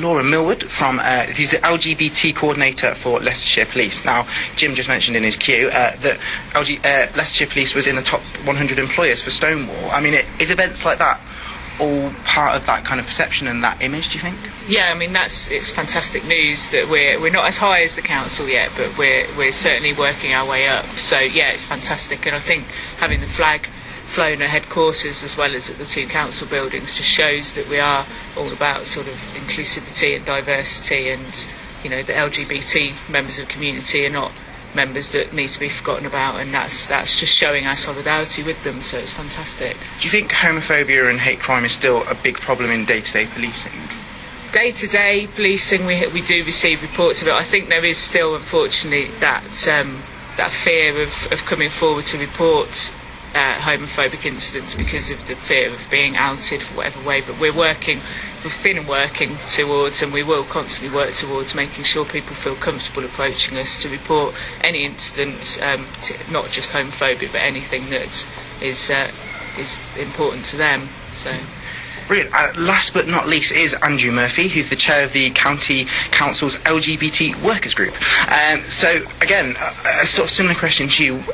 Laura Millward from who's the LGBT coordinator for Leicestershire Police. Now, Jim just mentioned in his cue that Leicestershire Police was in the top 100 employers for Stonewall. I mean, is events like that all part of that kind of perception and that image, do you think? Yeah, I mean, it's fantastic news that we're not as high as the council yet, but we're certainly working our way up. So yeah, it's fantastic, and I think having the flag flown at headquarters as well as at the two council buildings just shows that we are all about sort of inclusivity and diversity, and you know, the LGBT members of the community are not members that need to be forgotten about, and that's just showing our solidarity with them, so it's fantastic. Do you think homophobia and hate crime is still a big problem in day-to-day policing? Day-to-day policing, we do receive reports of it. I think there is still, unfortunately, that fear of coming forward to report homophobic incidents because of the fear of being outed for whatever way, but we've been working towards, and we will constantly work towards making sure people feel comfortable approaching us to report any incident, not just homophobia, but anything that is important to them. So. Brilliant. Last but not least is Andrew Murphy, who's the chair of the County Council's LGBT Workers Group. So again, a sort of similar question to you.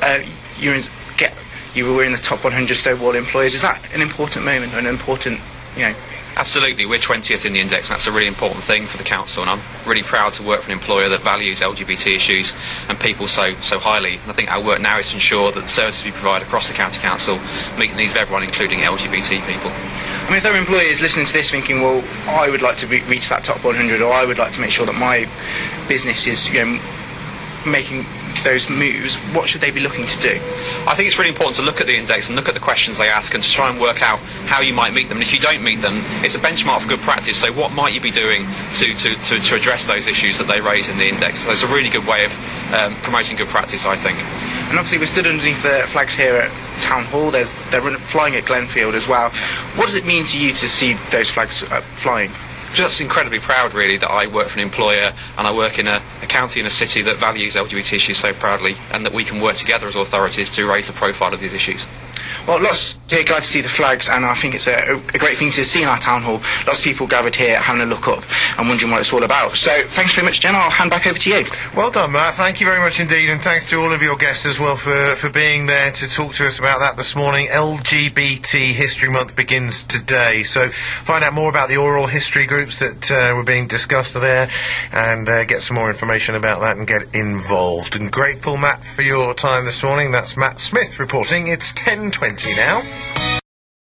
You were in the top 100 Stonewall employers. Is that an important moment, an important, Absolutely, we're 20th in the index, and that's a really important thing for the council, and I'm really proud to work for an employer that values LGBT issues and people so highly. And I think our work now is to ensure that the services we provide across the county council meet the needs of everyone, including LGBT people. I mean, if there are employers listening to this thinking, well, I would like to reach that top 100, or I would like to make sure that my business is, making those moves, what should they be looking to do? I think it's really important to look at the index and look at the questions they ask and to try and work out how you might meet them. And if you don't meet them, it's a benchmark for good practice. So what might you be doing to address those issues that they raise in the index? So it's a really good way of promoting good practice, I think. And obviously we're stood underneath the flags here at Town Hall. They're flying at Glenfield as well. What does it mean to you to see those flags flying? Just incredibly proud, really, that I work for an employer and I work in a county and a city that values LGBT issues so proudly, and that we can work together as authorities to raise the profile of these issues. Well, glad to see the flags, and I think it's a great thing to see in our town hall. Lots of people gathered here having a look up and wondering what it's all about. So thanks very much, Jen. I'll hand back over to you. Well done, Matt. Thank you very much indeed, and thanks to all of your guests as well for being there to talk to us about that this morning. LGBT History Month begins today, so find out more about the oral history groups that were being discussed there, and get some more information about that and get involved. And grateful, Matt, for your time this morning. That's Matt Smith reporting. It's 10:20 now.